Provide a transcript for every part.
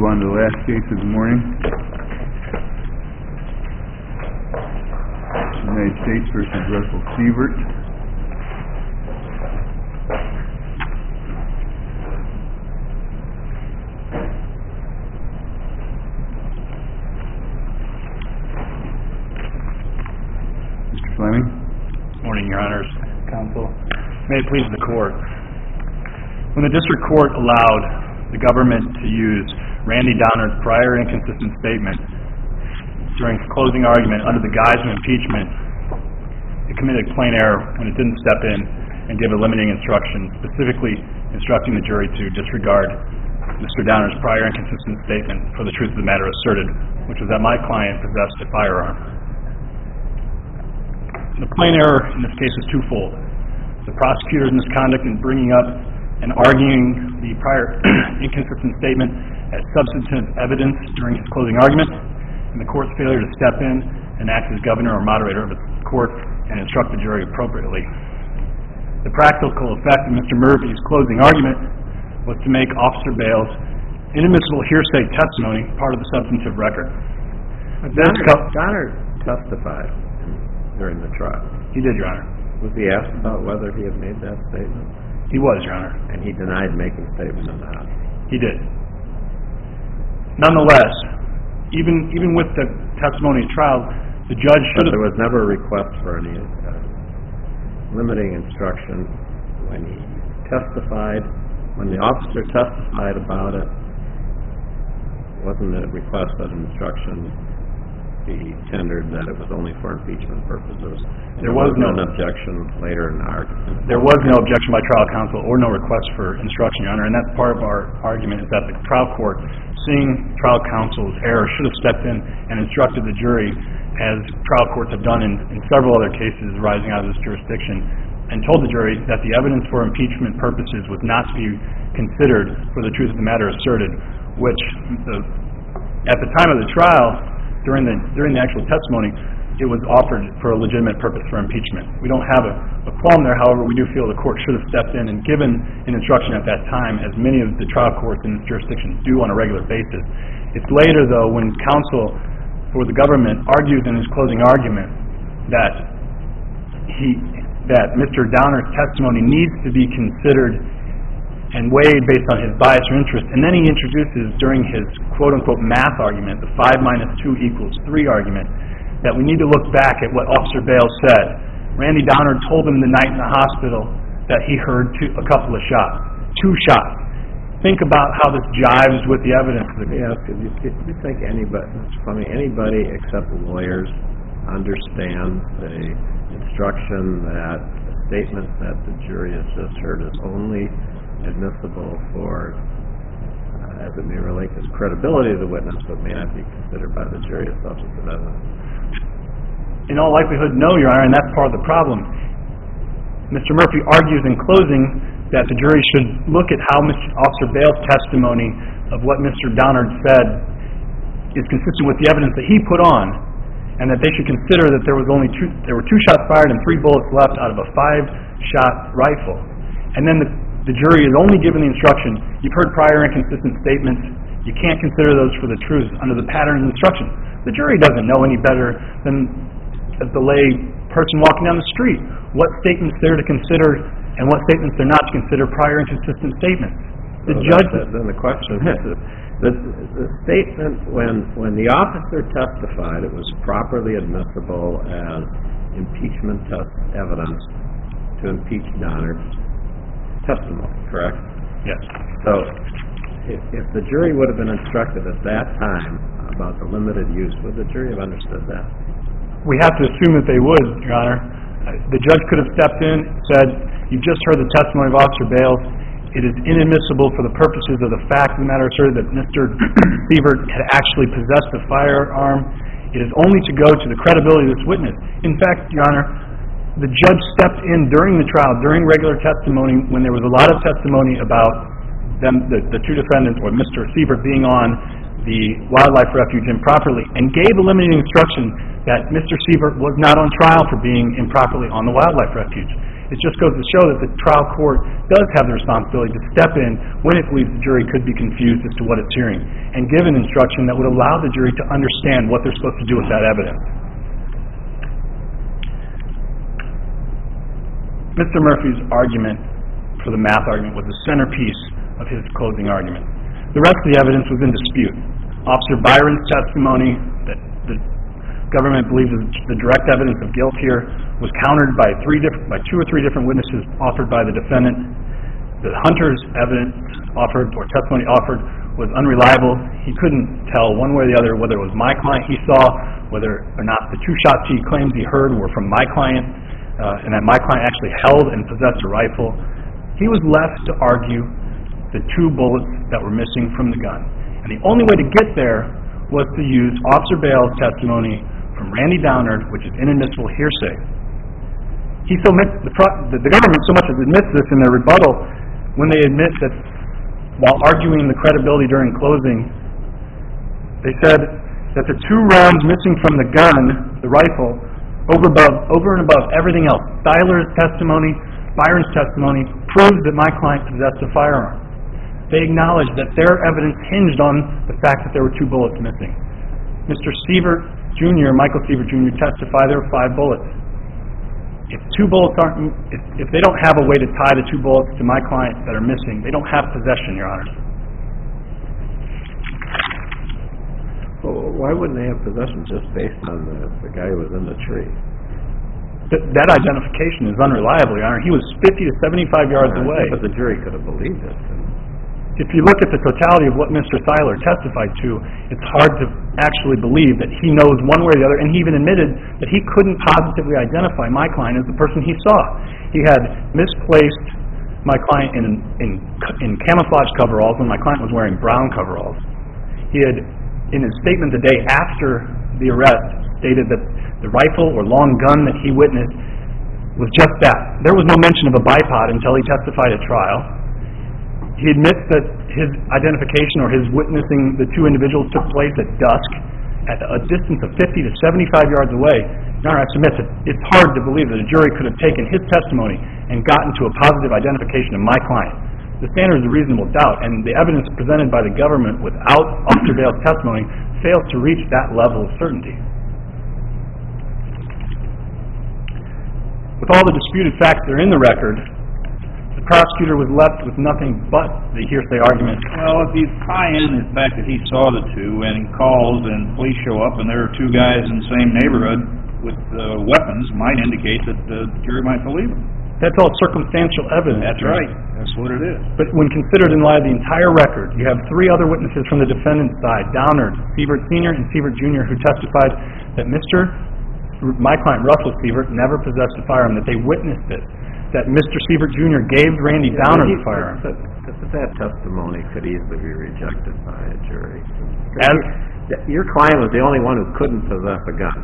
move on to the last case of the morning. United States v. Russell Sievert. Mr. Fleming. Good morning, Your Honors, Counsel. May it please the Court. When the District Court allowed the government to use Randy Downer's prior inconsistent statement during closing argument under the guise of impeachment, it committed plain error when it didn't step in and give a limiting instruction, specifically instructing the jury to disregard Mr. Downer's prior inconsistent statement for the truth of the matter asserted, which was that my client possessed a firearm. The plain error in this case is twofold. The prosecutor's misconduct in bringing up and arguing the prior inconsistent statement as substantive evidence during his closing argument, and the court's failure to step in and act as governor or moderator of the court and instruct the jury appropriately. The practical effect of Mr. Murphy's closing argument was to make Officer Bales' inadmissible hearsay testimony part of the substantive record. Downer testified during the trial. He did, Your Honor. Was he asked about whether he had made that statement? He was, Your Honor. And he denied making a statement on that? He did. Nonetheless, even with the testimony at trial, the judge should have... There was never a request for any limiting instruction when he testified. When the officer testified about it, wasn't it a request that an instruction be tendered that it was only for impeachment purposes? There was no objection later in the argument. There was no objection by trial counsel or no request for instruction, Your Honor, and that's part of our argument is that the trial court, seeing trial counsel's error, should have stepped in and instructed the jury, as trial courts have done in several other cases arising out of this jurisdiction, and told the jury that the evidence for impeachment purposes was not to be considered for the truth of the matter asserted, which at the time of the trial, during the actual testimony, it was offered for a legitimate purpose for impeachment. We don't have a qualm there. However, we do feel the court should have stepped in and given an instruction at that time, as many of the trial courts in this jurisdiction do on a regular basis. It's later, though, when counsel for the government argues in his closing argument that Mr. Downer's testimony needs to be considered and weighed based on his bias or interest, and then he introduces during his quote-unquote math argument, the 5 minus 2 equals 3 argument, that we need to look back at what Officer Bales said. Randy Downer told him the night in the hospital that he heard a couple of shots, 2 shots. Think about how this jives with the evidence. Yes, do you think anybody except lawyers understands the instruction that the statement that the jury has just heard is only admissible for, as it may relate to the credibility of the witness, but may not be considered by the jury as substantive evidence? In all likelihood, no, Your Honor, and that's part of the problem. Mr. Murphy argues in closing that the jury should look at how Officer Bales' testimony of what Mr. Downer said is consistent with the evidence that he put on, and that they should consider that there were 2 shots fired and 3 bullets left out of a 5-shot rifle. And then the jury is only given the instruction, you've heard prior inconsistent statements, you can't consider those for the truth under the pattern of instruction. The jury doesn't know any better than the lay person walking down the street what statements they're to consider and what statements they're not to consider prior inconsistent statements. Then the question is, the statement, when the officer testified, it was properly admissible as impeachment evidence to impeach Downer's testimony, correct? Yes. So, if the jury would have been instructed at that time about the limited use, would the jury have understood that? We have to assume that they would, Your Honor. The judge could have stepped in and said, you've just heard the testimony of Officer Bales. It is inadmissible for the purposes of the fact of the matter asserted that Mr. Sievert had actually possessed a firearm. It is only to go to the credibility of this witness. In fact, Your Honor, the judge stepped in during the trial, during regular testimony, when there was a lot of testimony about them, the 2 defendants, or Mr. Sievert being on the wildlife refuge improperly, and gave a limiting instruction that Mr. Sievert was not on trial for being improperly on the wildlife refuge. It just goes to show that the trial court does have the responsibility to step in when it believes the jury could be confused as to what it's hearing, and give an instruction that would allow the jury to understand what they're supposed to do with that evidence. Mr. Murphy's argument for the math argument was the centerpiece of his closing argument. The rest of the evidence was in dispute. Officer Byron's testimony that the government believes is the direct evidence of guilt here was countered by two or three different witnesses offered by the defendant. The Hunter's evidence offered, or testimony offered, was unreliable. He couldn't tell one way or the other whether it was my client he saw, whether or not the two shots he claims he heard were from my client, and that my client actually held and possessed a rifle. He was left to argue the two bullets that were missing from the gun. And the only way to get there was to use Officer Bale's testimony from Randy Downard, which is inadmissible hearsay. The government so much as admits this in their rebuttal when they admit that while arguing the credibility during closing, they said that the two rounds missing from the gun, the rifle, over and above everything else, Styler's testimony, Byron's testimony, proves that my client possessed a firearm. They acknowledged that their evidence hinged on the fact that there were two bullets missing. Mr. Sievert Jr., Michael Sievert Jr. testified there were 5 bullets. If they don't have a way to tie the 2 bullets to my client that are missing, they don't have possession, Your Honor. Well, why wouldn't they have possession just based on the guy who was in the tree? That identification is unreliable, Your Honor. He was 50 to 75 yards away. But the jury could have believed it. If you look at the totality of what Mr. Styler testified to, it's hard to actually believe that he knows one way or the other, and he even admitted that he couldn't positively identify my client as the person he saw. He had misplaced my client in camouflage coveralls when my client was wearing brown coveralls. He had, in his statement the day after the arrest, stated that the rifle or long gun that he witnessed was just that. There was no mention of a bipod until he testified at trial. He admits that his identification or his witnessing the 2 individuals took place at dusk at a distance of 50 to 75 yards away. Your Honor, I submit that it's hard to believe that a jury could have taken his testimony and gotten to a positive identification of my client. The standard is a reasonable doubt, and the evidence presented by the government without Officer Bale's testimony fails to reach that level of certainty. With all the disputed facts that are in the record, the prosecutor was left with nothing but the hearsay argument. Well, if you tie in the fact that he saw the 2 and calls and police show up and there are 2 guys in the same neighborhood with weapons, might indicate that the jury might believe him. That's all circumstantial evidence. That's right. That's what it is. But when considered in light of the entire record, you have 3 other witnesses from the defendant's side, Downard, Sievert Sr., and Sievert Jr., who testified that my client, Russell Sievert, never possessed a firearm, that they witnessed it, that Mr. Sievert Jr. gave Randy Downard the firearm. But that testimony could easily be rejected by a jury. Your client was the only one who couldn't possess a gun.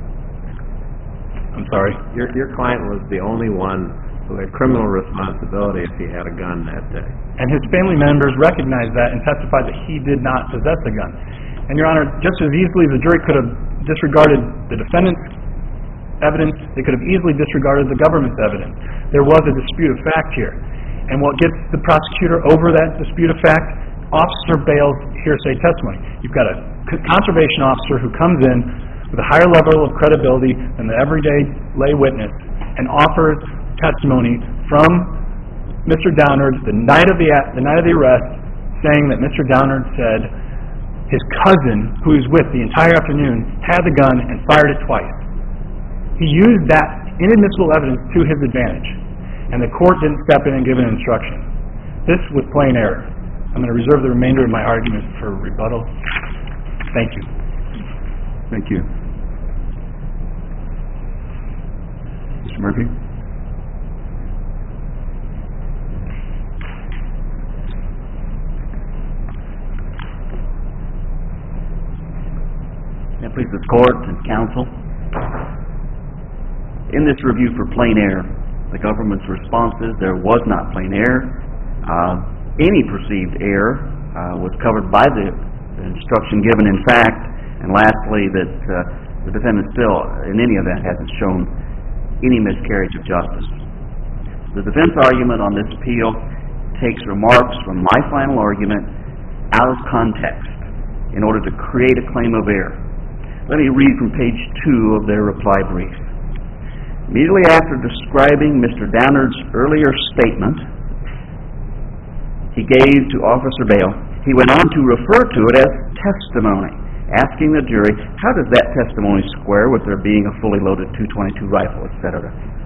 I'm sorry? Your client was the only one who had criminal responsibility if he had a gun that day. And his family members recognized that and testified that he did not possess a gun. And, Your Honor, just as easily as the jury could have disregarded the defendant's evidence, they could have easily disregarded the government's evidence. There was a dispute of fact here. And what gets the prosecutor over that dispute of fact? Officer Bale's hearsay testimony. You've got a conservation officer who comes in with a higher level of credibility than the everyday lay witness and offers testimony from Mr. Downard the night of the arrest, saying that Mr. Downard said his cousin, who he was with the entire afternoon, had the gun and fired it twice. He used that inadmissible evidence to his advantage, and the court didn't step in and give an instruction. This was plain error. I'm going to reserve the remainder of my argument for rebuttal. Thank you. Thank you. Mr. Murphy? May it please the court and counsel. In this review for plain error, the government's response is there was not plain error. Any perceived error was covered by the instruction given in fact, and lastly, that the defendant still, in any event, hasn't shown any miscarriage of justice. The defense argument on this appeal takes remarks from my final argument out of context in order to create a claim of error. Let me read from page 2 of their reply brief. Immediately after describing Mr. Downard's earlier statement he gave to Officer Bale, he went on to refer to it as testimony, asking the jury, how does that testimony square with there being a fully loaded .222 rifle, etc.?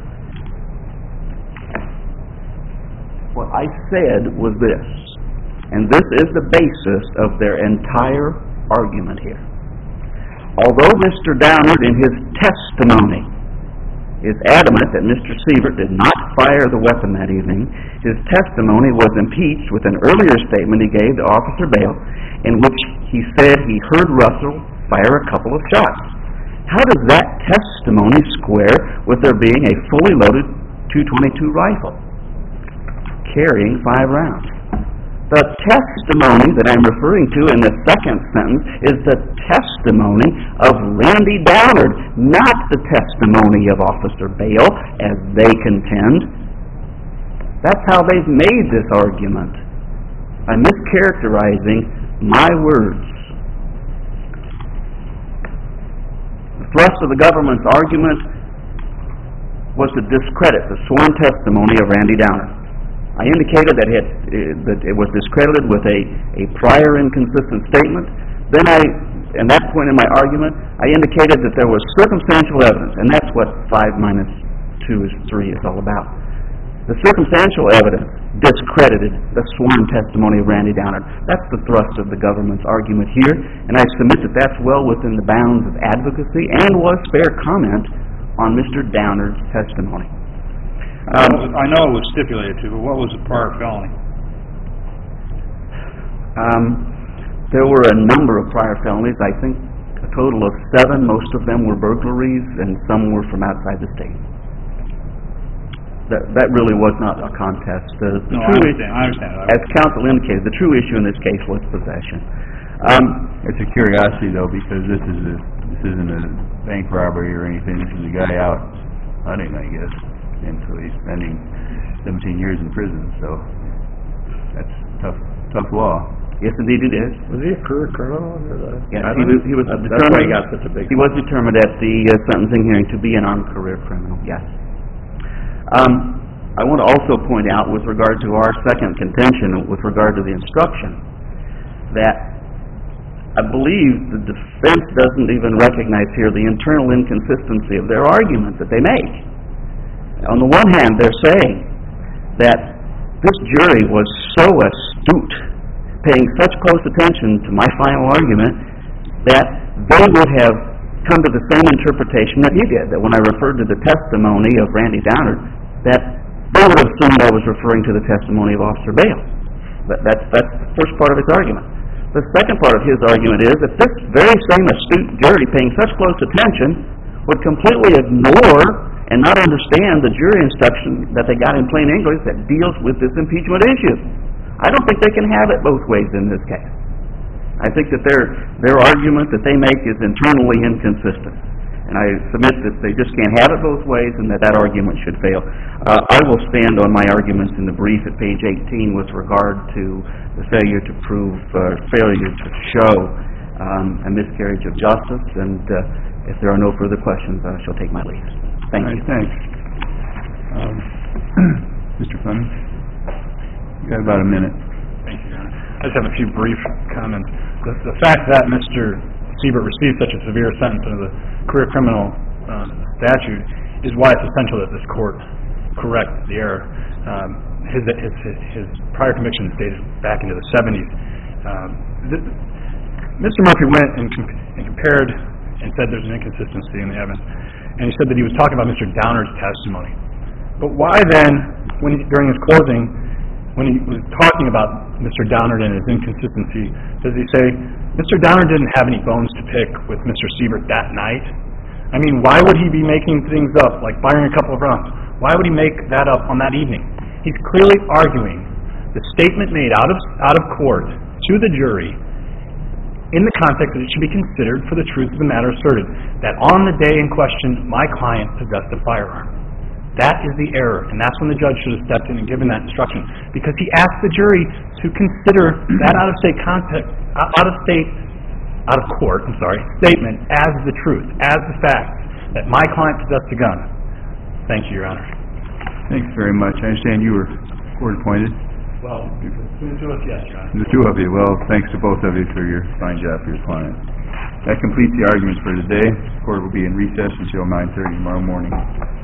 What I said was this, and this is the basis of their entire argument here. Although Mr. Downard in his testimony is adamant that Mr. Siebert did not fire the weapon that evening, his testimony was impeached with an earlier statement he gave to Officer Bale in which he said he heard Russell fire a couple of shots. How does that testimony square with there being a fully loaded .222 rifle carrying 5 rounds? The testimony that I'm referring to in the second sentence is the testimony of Randy Downard, not the testimony of Officer Bale, as they contend. That's how they've made this argument, by mischaracterizing my words. The thrust of the government's argument was to discredit the sworn testimony of Randy Downard. I indicated that it was discredited with a prior inconsistent statement. Then at that point in my argument, I indicated that there was circumstantial evidence, and that's what 5 minus 2 is 3 is all about. The circumstantial evidence discredited the sworn testimony of Randy Downard. That's the thrust of the government's argument here, and I submit that that's well within the bounds of advocacy and was fair comment on Mr. Downard's testimony. I know it was stipulated to, but what was the prior felony? There were a number of prior felonies. I think a total of 7. Most of them were burglaries, and some were from outside the state. That really was not a contest. I understand. As counsel indicated, the true issue in this case was possession. It's a curiosity, though, because this isn't a bank robbery or anything. This is a guy out hunting, I guess. And so he's spending 17 years in prison, so that's tough law. Yes, indeed it is. Was he a career criminal? Yes, he was that's determined. why he got such a big... He was determined at the sentencing hearing to be an armed career criminal. Yes. I want to also point out, with regard to our second contention, with regard to the instruction, that I believe the defense doesn't even recognize here the internal inconsistency of their argument that they make. On the one hand, they're saying that this jury was so astute, paying such close attention to my final argument, that they would have come to the same interpretation that he did, that when I referred to the testimony of Randy Downard, that they would have assumed I was referring to the testimony of Officer Bale. That's the first part of his argument. The second part of his argument is that this very same astute jury, paying such close attention, would completely ignore and not understand the jury instruction that they got in plain English that deals with this impeachment issue. I don't think they can have it both ways in this case. I think that their argument that they make is internally inconsistent. And I submit that they just can't have it both ways and that argument should fail. I will stand on my arguments in the brief at page 18 with regard to the failure to prove, failure to show a miscarriage of justice. And if there are no further questions, I shall take my leave. Thank you. Thanks. Mr. Fleming, you got about a minute. Thank you, Your Honor. I just have a few brief comments. The fact that Mr. Siebert received such a severe sentence under the career criminal statute is why it's essential that this court correct the error. His prior conviction dated back into the 70s. Mr. Murphy went and compared and said there's an inconsistency in the evidence. And he said that he was talking about Mr. Downard's testimony. But why then, during his closing, when he was talking about Mr. Downard and his inconsistency, does he say, Mr. Downard didn't have any bones to pick with Mr. Siebert that night? I mean, why would he be making things up, like firing a couple of rounds? Why would he make that up on that evening? He's clearly arguing the statement made out of court to the jury in the context that it should be considered for the truth of the matter asserted, that on the day in question, my client possessed a firearm. That is the error, and that's when the judge should have stepped in and given that instruction, because he asked the jury to consider that out-of-state statement as the truth, as the fact that my client possessed a gun. Thank you, Your Honor. Thanks very much. I understand you were court-appointed. Well, between the two of us, yes, Your Honor. The two of you. Well, thanks to both of you for your fine job for your client. That completes the arguments for today. Court will be in recess until 9:30 tomorrow morning.